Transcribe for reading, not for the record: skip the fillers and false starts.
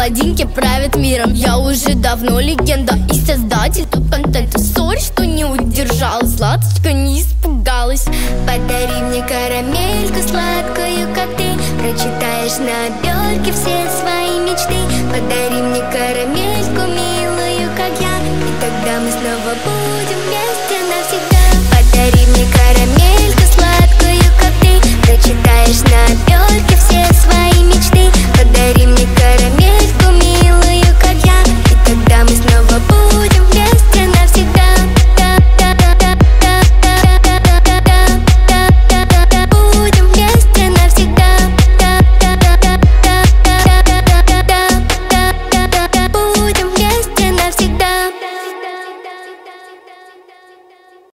блондинки правят миром. Я уже давно легенда и создатель топ-контента. Сори, что не удержалась, Латочка не испугалась. Подари мне карамельку сладкую, как ты. Прочитаешь на обертке все свои